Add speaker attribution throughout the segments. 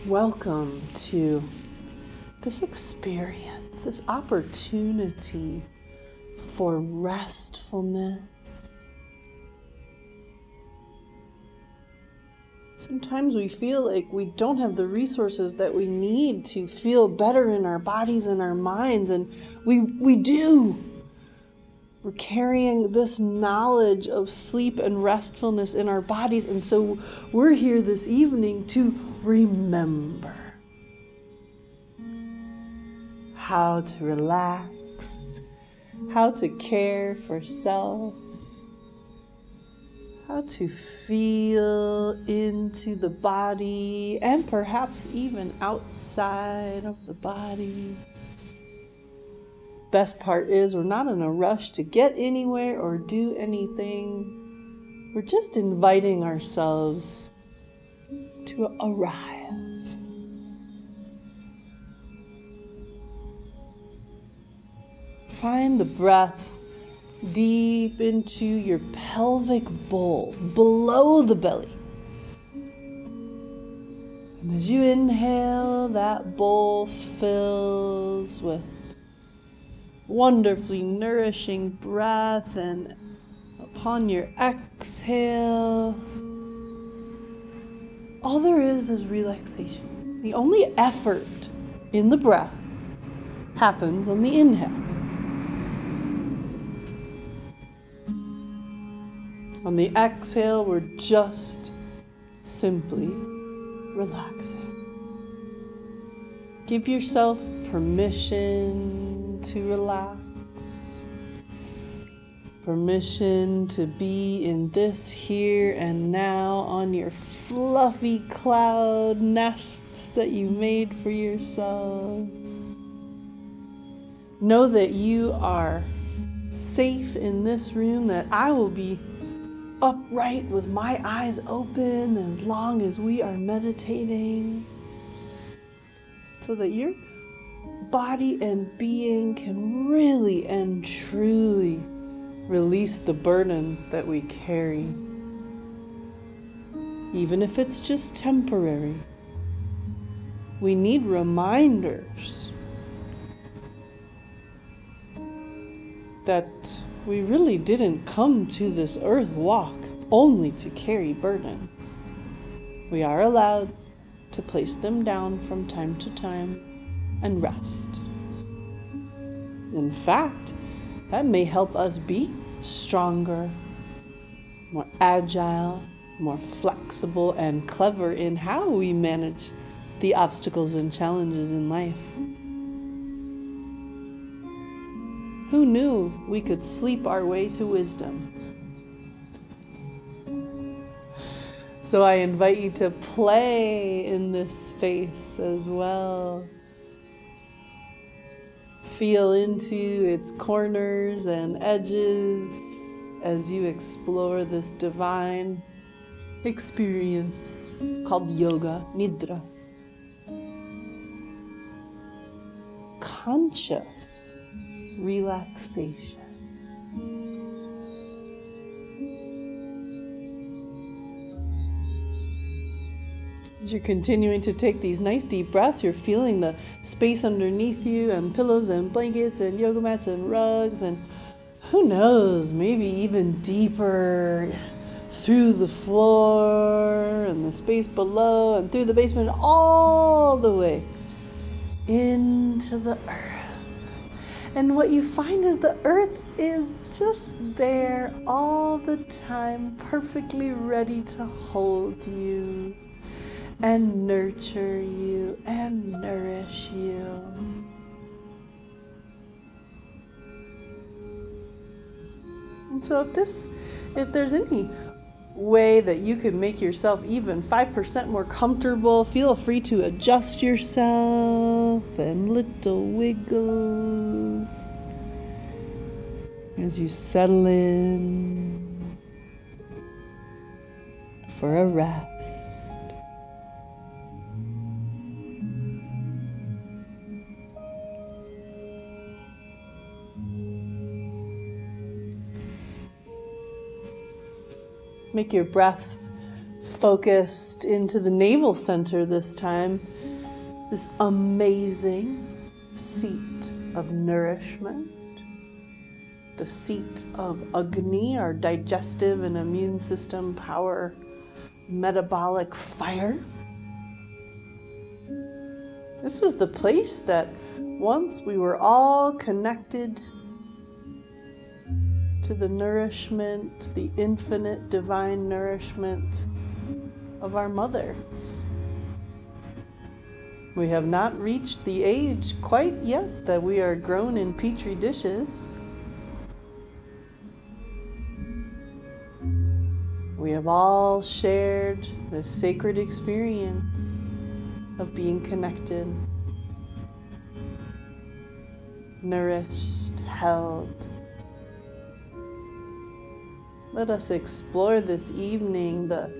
Speaker 1: Welcome to this experience, this opportunity for restfulness. Sometimes we feel like we don't have the resources that we need to feel better in our bodies and our minds, and we do. We're carrying this knowledge of sleep and restfulness in our bodies, and so we're here this evening to remember how to relax, how to care for self, how to feel into the body and perhaps even outside of the body. Best part is we're not in a rush to get anywhere or do anything. We're just inviting ourselves to arrive. Find the breath deep into your pelvic bowl, below the belly. And as you inhale, that bowl fills with wonderfully nourishing breath, and upon your exhale, all there is relaxation. The only effort in the breath happens on the inhale. On the exhale, we're just simply relaxing. Give yourself permission to relax. Permission to be in this here and now on your fluffy cloud nests that you made for yourselves. Know that you are safe in this room, that I will be upright with my eyes open as long as we are meditating, so that your body and being can really and truly release the burdens that we carry, even if it's just temporary. We need reminders that we really didn't come to this earth walk only to carry burdens. We are allowed to place them down from time to time and rest. In fact, that may help us be stronger, more agile, more flexible, and clever in how we manage the obstacles and challenges in life. Who knew we could sleep our way to wisdom? So I invite you to play in this space as well. Feel into its corners and edges as you explore this divine experience called Yoga Nidra. Conscious relaxation. As you're continuing to take these nice deep breaths, you're feeling the space underneath you, and pillows and blankets and yoga mats and rugs, and who knows, maybe even deeper through the floor and the space below and through the basement all the way into the earth. And what you find is the earth is just there all the time, perfectly ready to hold you and nurture you and nourish you. And so if there's any way that you can make yourself even 5% more comfortable, feel free to adjust yourself and little wiggles as you settle in for a rest. Make your breath focused into the navel center this time. This amazing seat of nourishment. The seat of Agni, our digestive and immune system power, metabolic fire. This was the place that once we were all connected to the nourishment, the infinite divine nourishment of our mothers. We have not reached the age quite yet that we are grown in petri dishes. We have all shared the sacred experience of being connected, nourished, held. Let us explore this evening the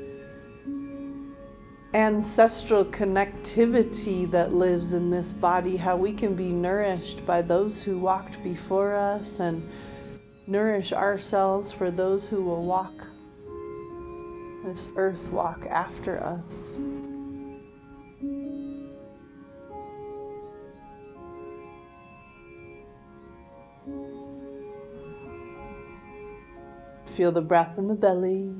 Speaker 1: ancestral connectivity that lives in this body, how we can be nourished by those who walked before us and nourish ourselves for those who will walk this earth walk after us. Feel the breath in the belly.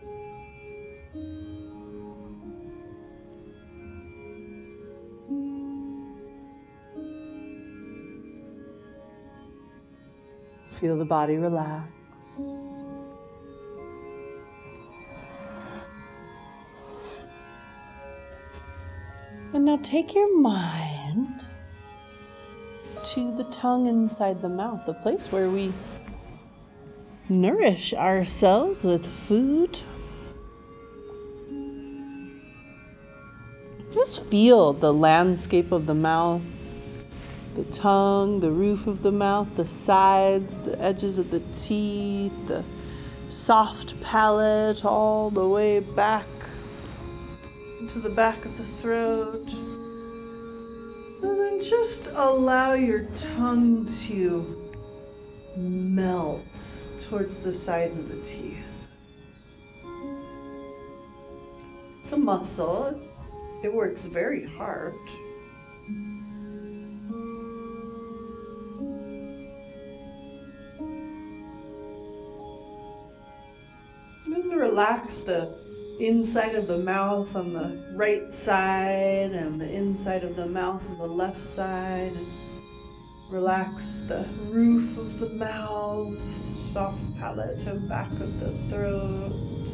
Speaker 1: Feel the body relax. And now take your mind to the tongue inside the mouth, the place where we nourish ourselves with food. Just feel the landscape of the mouth, the tongue, the roof of the mouth, the sides, the edges of the teeth, the soft palate all the way back into the back of the throat. And then just allow your tongue to melt towards the sides of the teeth. It's a muscle. It works very hard. Then relax the inside of the mouth on the right side and the inside of the mouth on the left side. And relax the roof of the mouth, soft palate and back of the throat.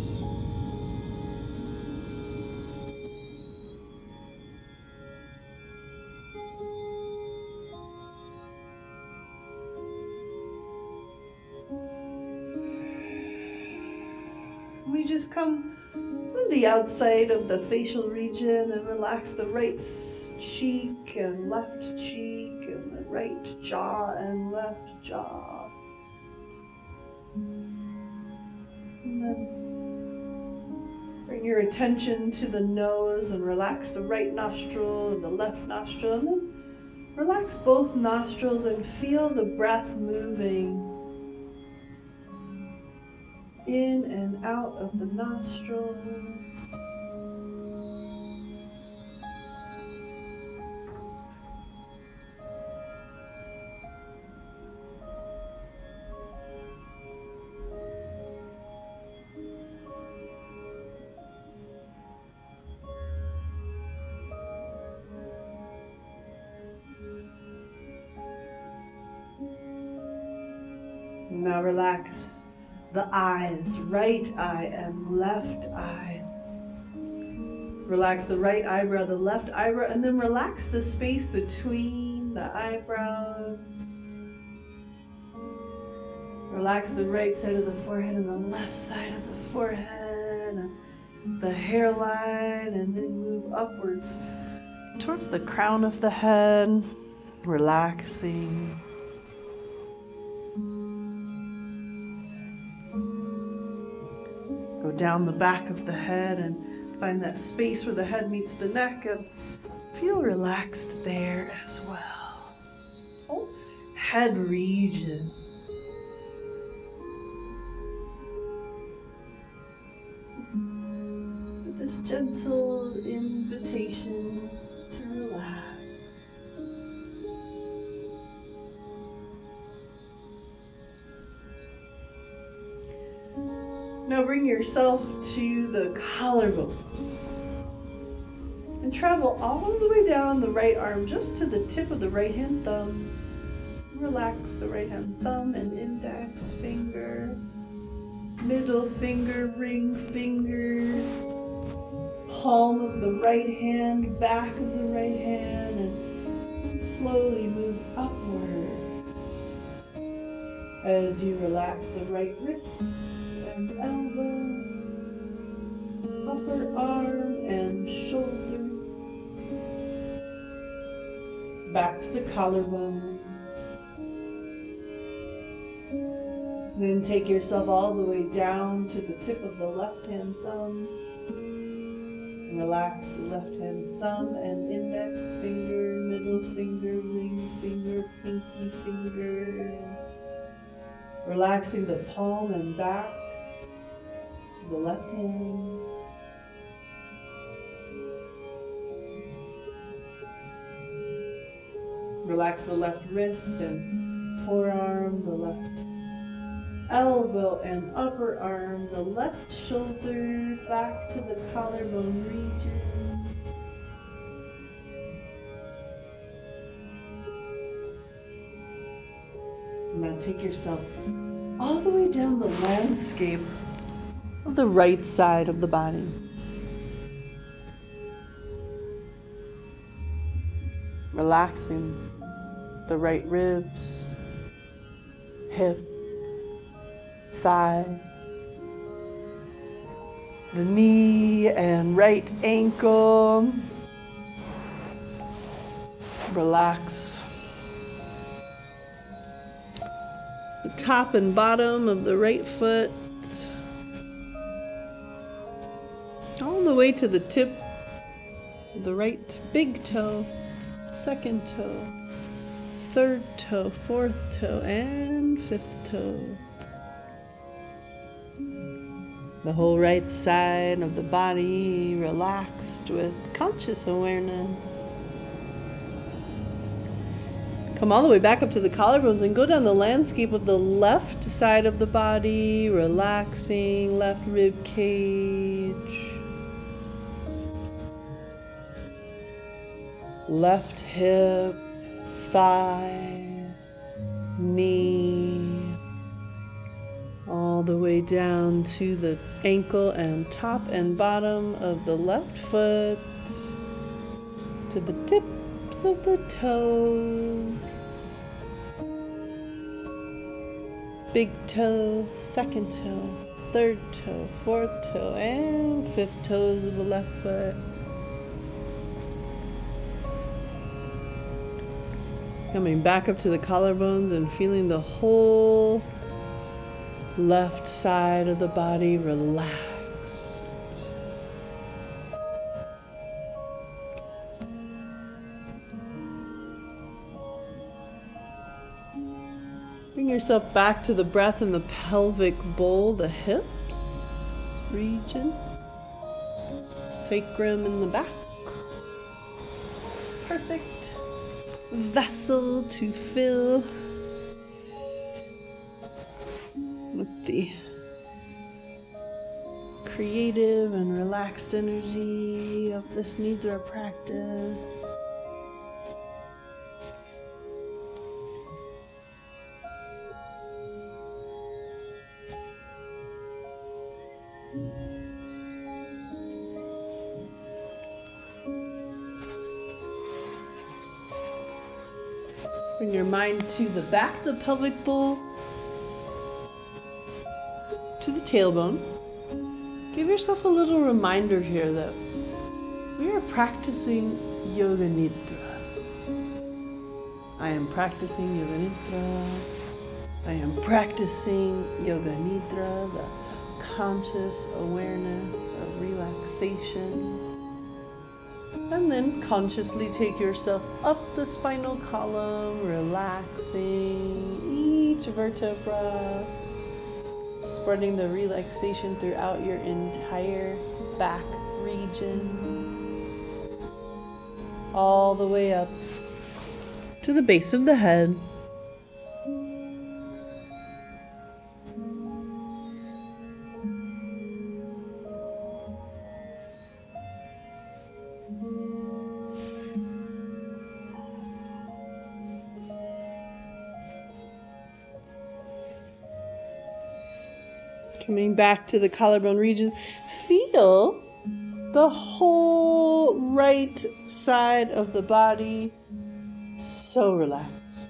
Speaker 1: We just come on the outside of the facial region and relax the right cheek and left cheek and the right jaw and left jaw. And then bring your attention to the nose and relax the right nostril and the left nostril. And then relax both nostrils and feel the breath moving in and out of the nostrils. Now relax the eyes, right eye and left eye. Relax the right eyebrow, the left eyebrow, and then relax the space between the eyebrows. Relax the right side of the forehead and the left side of the forehead, and the hairline, and then move upwards towards the crown of the head, relaxing. Go down the back of the head and find that space where the head meets the neck and feel relaxed there as well. Oh, head region. this gentle invitation to relax. Now bring yourself to the collarbones and travel all the way down the right arm just to the tip of the right hand thumb. Relax the right hand thumb and index finger, middle finger, ring finger, palm of the right hand, back of the right hand, and slowly move upwards as you relax the right wrist and elbow, upper arm and shoulder, back to the collarbones. Then take yourself all the way down to the tip of the left hand thumb. And relax the left hand thumb and index finger, middle finger, ring finger, pinky finger. Relaxing the palm and back of the left hand. Relax the left wrist and forearm, the left elbow and upper arm, the left shoulder, back to the collarbone region. Now take yourself all the way down the landscape of the right side of the body. Relaxing the right ribs, hip, thigh, the knee and right ankle. Relax the top and bottom of the right foot, all the way to the tip of the right big toe, second toe, third toe, fourth toe, and fifth toe. The whole right side of the body relaxed with conscious awareness. Come all the way back up to the collarbones and go down the landscape of the left side of the body, relaxing left rib cage, left hip, thigh, knee, all the way down to the ankle and top and bottom of the left foot, to the tips of the toes, big toe, second toe, third toe, fourth toe, and fifth toes of the left foot. Coming back up to the collarbones and feeling the whole left side of the body relaxed. Bring yourself back to the breath in the pelvic bowl, the hips region, sacrum in the back. Perfect vessel to fill with the creative and relaxed energy of this Nidra practice. Bring your mind to the back of the pelvic bowl, to the tailbone. Give yourself a little reminder here that we are practicing Yoga Nidra. I am practicing Yoga Nidra. I am practicing Yoga Nidra, the conscious awareness of relaxation. And then consciously take yourself up the spinal column, relaxing each vertebra, spreading the relaxation throughout your entire back region, all the way up to the base of the head. Coming back to the collarbone region, feel the whole right side of the body so relaxed.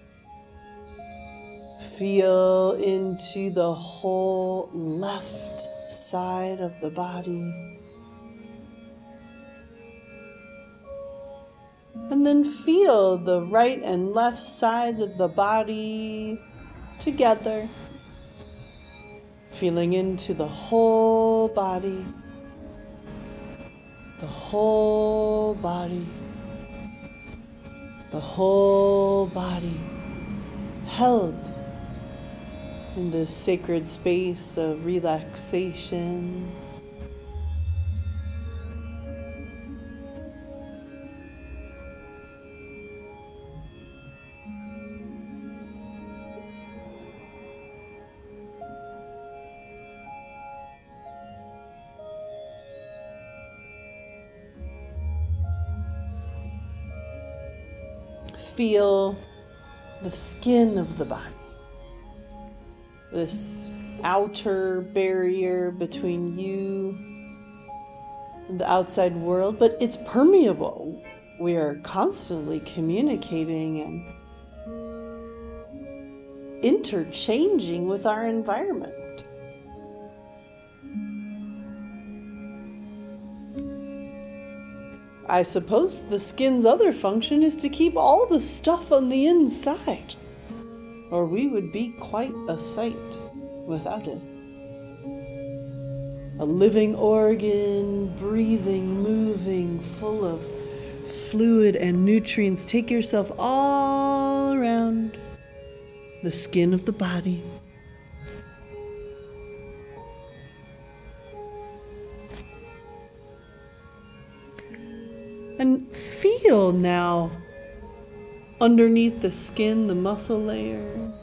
Speaker 1: Feel into the whole left side of the body. And then feel the right and left sides of the body together. Feeling into the whole body, the whole body, the whole body, held in this sacred space of relaxation. Feel the skin of the body, this outer barrier between you and the outside world, but it's permeable. We are constantly communicating and interchanging with our environment. I suppose the skin's other function is to keep all the stuff on the inside, or we would be quite a sight without it. A living organ, breathing, moving, full of fluid and nutrients. Take yourself all around the skin of the body. And feel now underneath the skin, the muscle layer.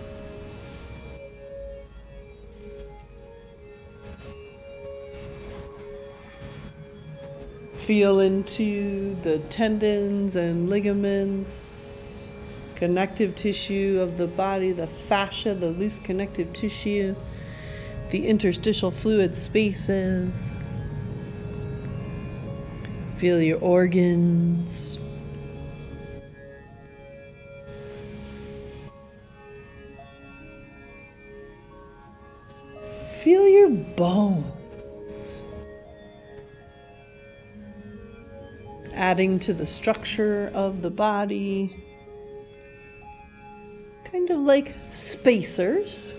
Speaker 1: Feel into the tendons and ligaments, connective tissue of the body, the fascia, the loose connective tissue, the interstitial fluid spaces. Feel your organs. Feel your bones. Adding to the structure of the body. Kind of like spacers.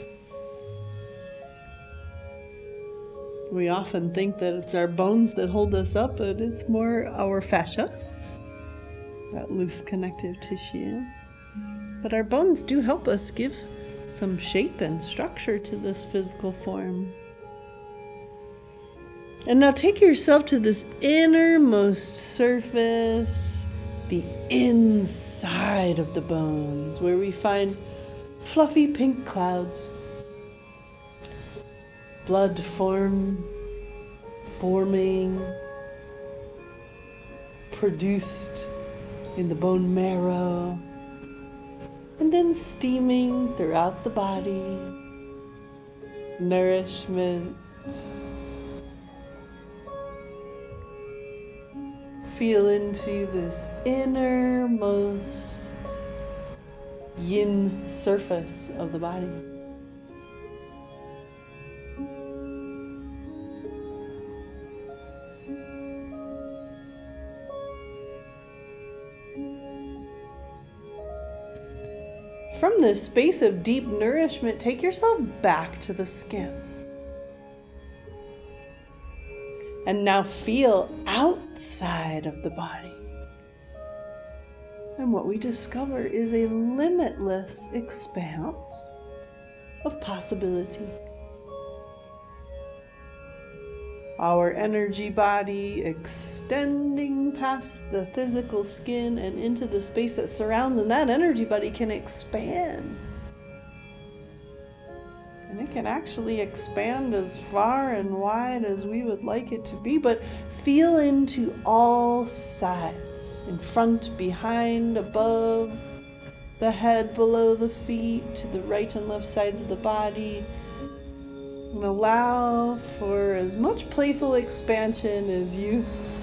Speaker 1: We often think that it's our bones that hold us up, but it's more our fascia, that loose connective tissue. But our bones do help us give some shape and structure to this physical form. And now take yourself to this innermost surface, the inside of the bones, where we find fluffy pink clouds. Blood forming, produced in the bone marrow, and then steaming throughout the body. Nourishment. Feel into this innermost yin surface of the body. From this space of deep nourishment, take yourself back to the skin. And now feel outside of the body. And what we discover is a limitless expanse of possibility. Our energy body extending past the physical skin and into the space that surrounds, and that energy body can expand. And it can actually expand as far and wide as we would like it to be, but feel into all sides, in front, behind, above the head, below the feet, to the right and left sides of the body. And allow for as much playful expansion as you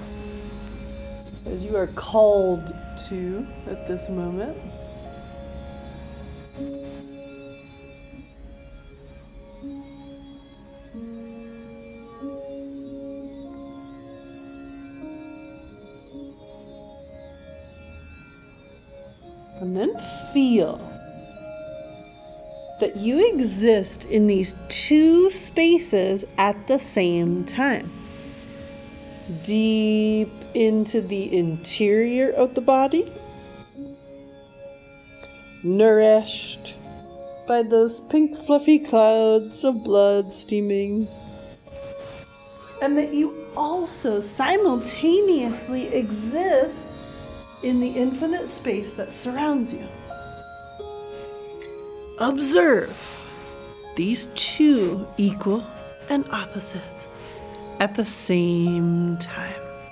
Speaker 1: are called to at this moment. And then feel that you exist in these two spaces at the same time. Deep into the interior of the body, nourished by those pink fluffy clouds of blood steaming. And that you also simultaneously exist in the infinite space that surrounds you. Observe these two equal and opposites at the same time.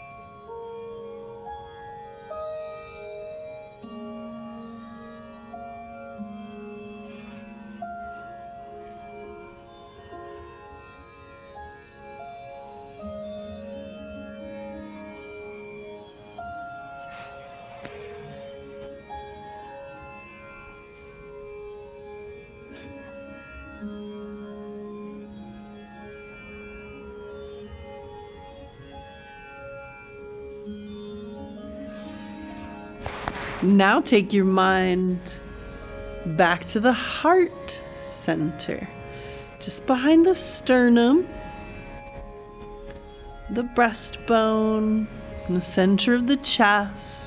Speaker 1: Now take your mind back to the heart center, just behind the sternum, the breastbone, in the center of the chest.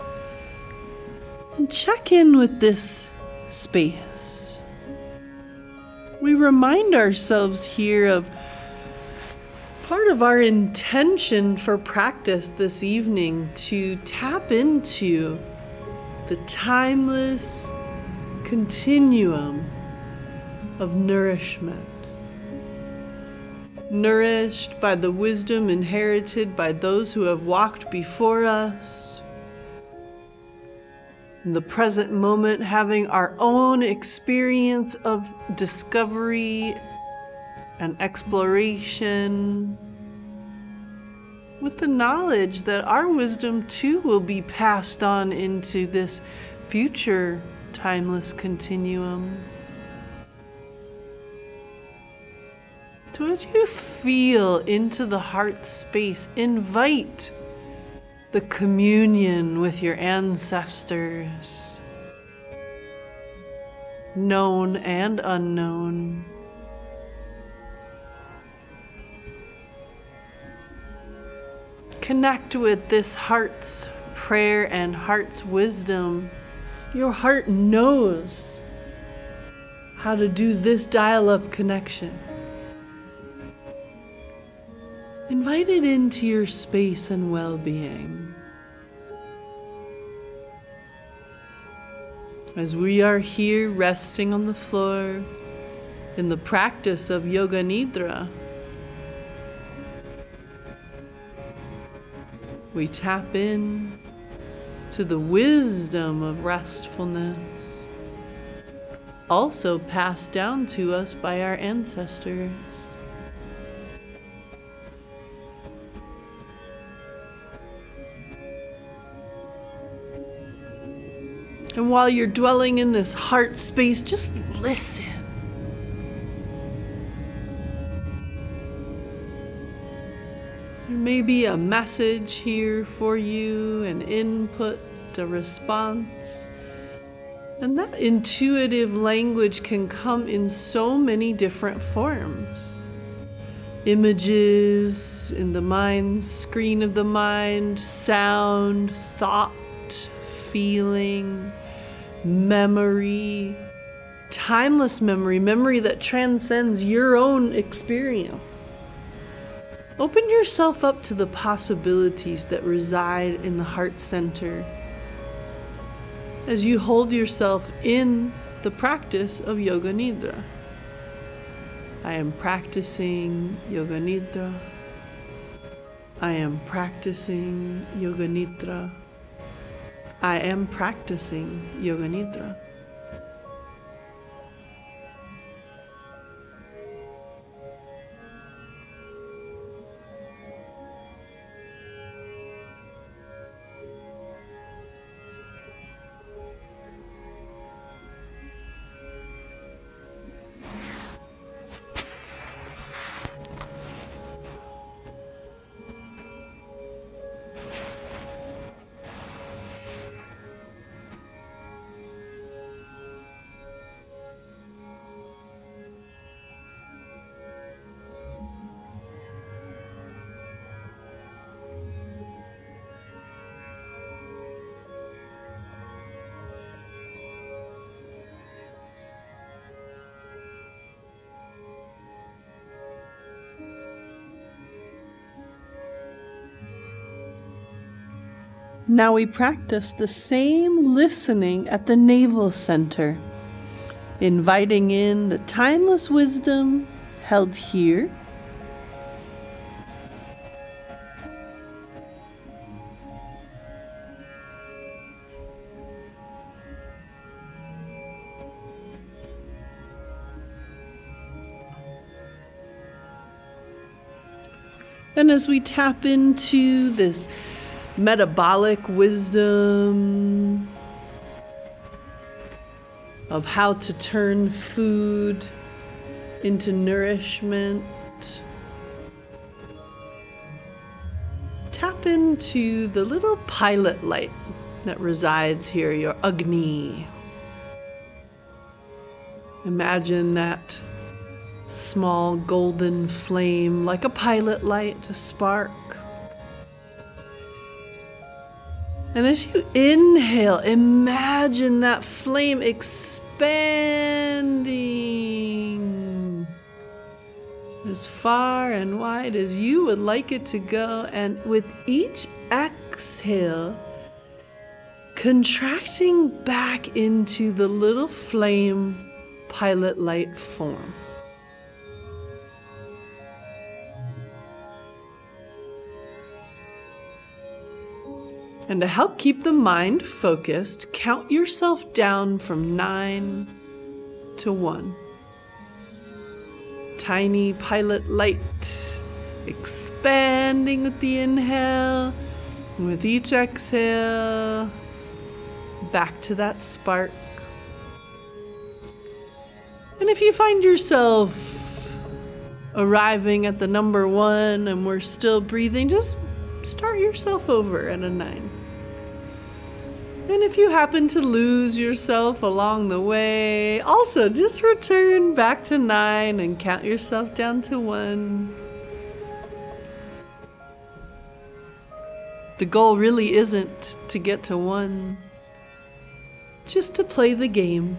Speaker 1: And check in with this space. We remind ourselves here of part of our intention for practice this evening, to tap into the timeless continuum of nourishment. Nourished by the wisdom inherited by those who have walked before us. In the present moment, having our own experience of discovery and exploration, with the knowledge that our wisdom too will be passed on into this future timeless continuum. So as you feel into the heart space, invite the communion with your ancestors, known and unknown. Connect with this heart's prayer and heart's wisdom. Your heart knows how to do this dial-up connection. Invite it into your space and well-being. As we are here resting on the floor in the practice of Yoga Nidra, we tap in to the wisdom of restfulness, also passed down to us by our ancestors. And while you're dwelling in this heart space, just listen. There may be a message here for you, an input, a response. And that intuitive language can come in so many different forms. Images in the mind's screen of the mind, sound, thought, feeling, memory, timeless memory, memory that transcends your own experience. Open yourself up to the possibilities that reside in the heart center as you hold yourself in the practice of Yoga Nidra. I am practicing Yoga Nidra. I am practicing Yoga Nidra. I am practicing Yoga Nidra. Now we practice the same listening at the navel center, inviting in the timeless wisdom held here. And as we tap into this metabolic wisdom of how to turn food into nourishment, tap into the little pilot light that resides here, your Agni. Imagine that small golden flame like a pilot light, a spark. And as you inhale, imagine that flame expanding as far and wide as you would like it to go. And with each exhale, contracting back into the little flame pilot light form. And to help keep the mind focused, count yourself down from 9 to 1. Tiny pilot light, expanding with the inhale, and with each exhale, back to that spark. And if you find yourself arriving at the number 1 and we're still breathing, just start yourself over at a 9. And if you happen to lose yourself along the way, also just return back to 9 and count yourself down to 1. The goal really isn't to get to 1, just to play the game.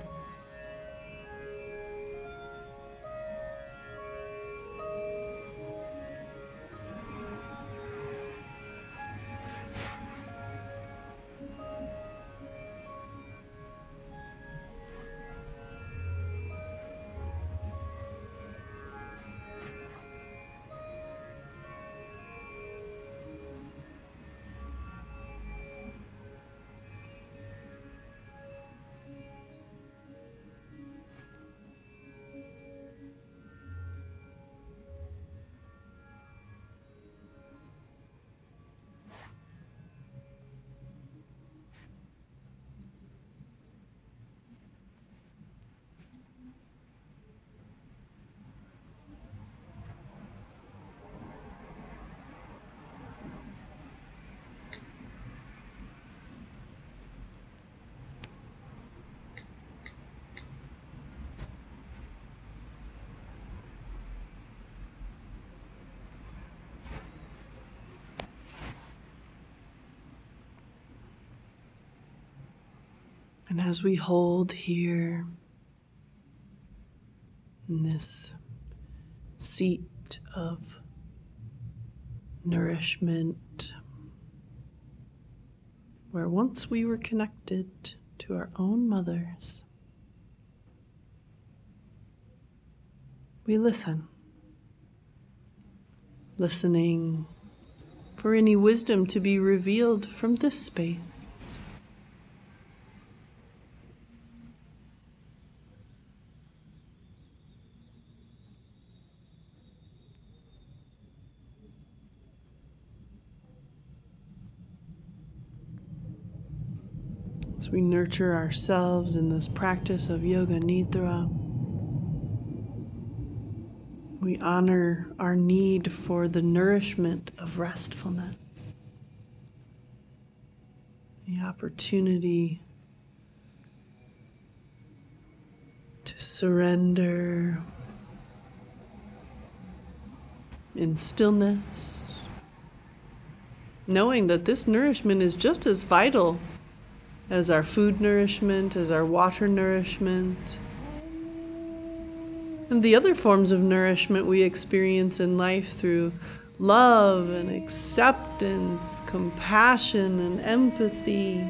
Speaker 1: And as we hold here in this seat of nourishment, where once we were connected to our own mothers. We listen, listening for any wisdom to be revealed from this space. As we nurture ourselves in this practice of Yoga Nidra, we honor our need for the nourishment of restfulness, the opportunity to surrender in stillness, knowing that this nourishment is just as vital as our food nourishment, as our water nourishment, and the other forms of nourishment we experience in life through love and acceptance, compassion and empathy.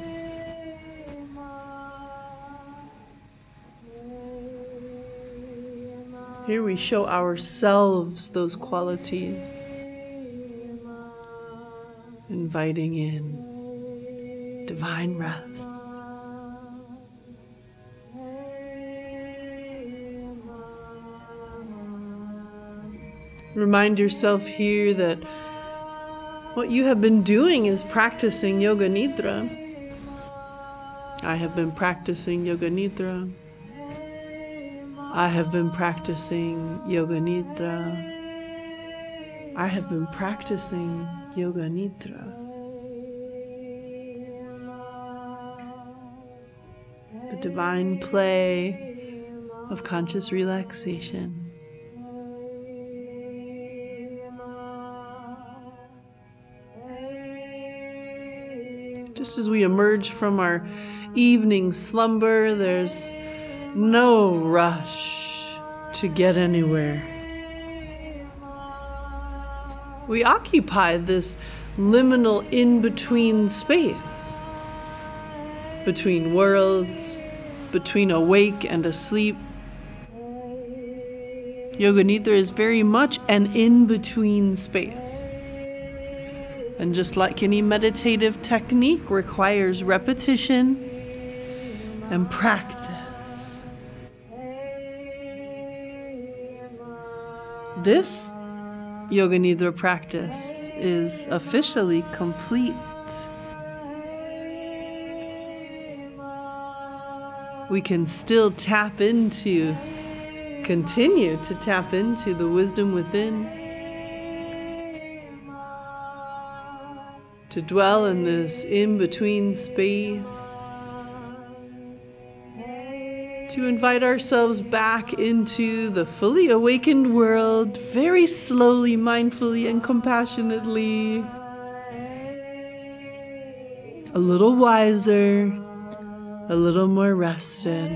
Speaker 1: Here we show ourselves those qualities, inviting in divine rest. Remind yourself here that what you have been doing is practicing Yoga Nidra. I have been practicing Yoga Nidra. I have been practicing Yoga Nidra. I have been practicing Yoga Nidra. The divine play of conscious relaxation. Just as we emerge from our evening slumber, there's no rush to get anywhere. We occupy this liminal in-between space, between worlds, between awake and asleep. Yoga Nidra is very much an in-between space. And just like any meditative technique, requires repetition and practice. This Yoga Nidra practice is officially complete. We can still continue to tap into the wisdom within, to dwell in this in-between space, to invite ourselves back into the fully awakened world, very slowly, mindfully, and compassionately. A little wiser, a little more rested,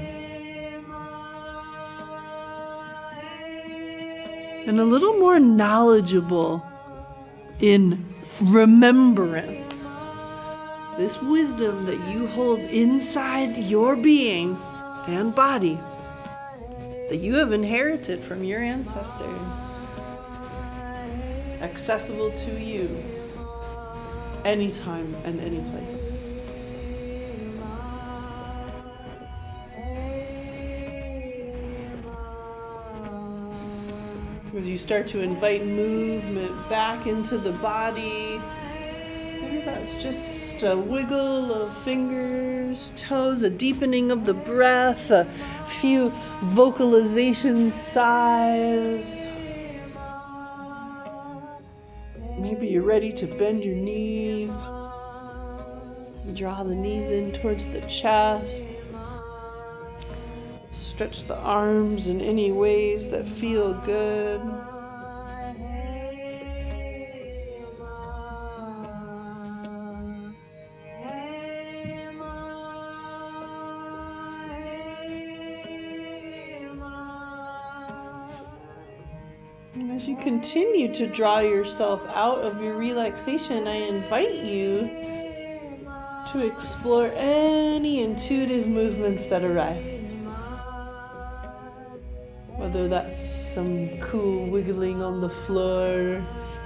Speaker 1: and a little more knowledgeable in remembrance. This wisdom that you hold inside your being and body, that you have inherited from your ancestors, accessible to you anytime and any place. As you start to invite movement back into the body, maybe that's just a wiggle of fingers, toes, a deepening of the breath, a few vocalization sighs. Maybe you're ready to bend your knees, draw the knees in towards the chest. Stretch the arms in any ways that feel good. And As you continue to draw yourself out of your relaxation, I invite you to explore any intuitive movements that arise. Whether that's some cool wiggling on the floor,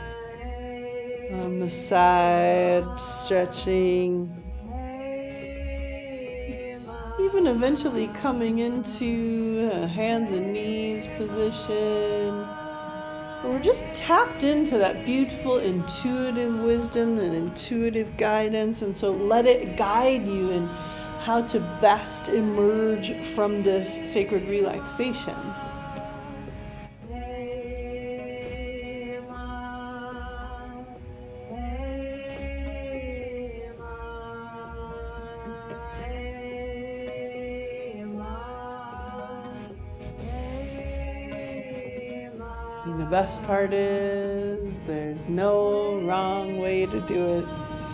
Speaker 1: on the side, stretching, even eventually coming into a hands and knees position. We're just tapped into that beautiful intuitive wisdom and intuitive guidance, and so let it guide you in how to best emerge from this sacred relaxation. And the best part is there's no wrong way to do it.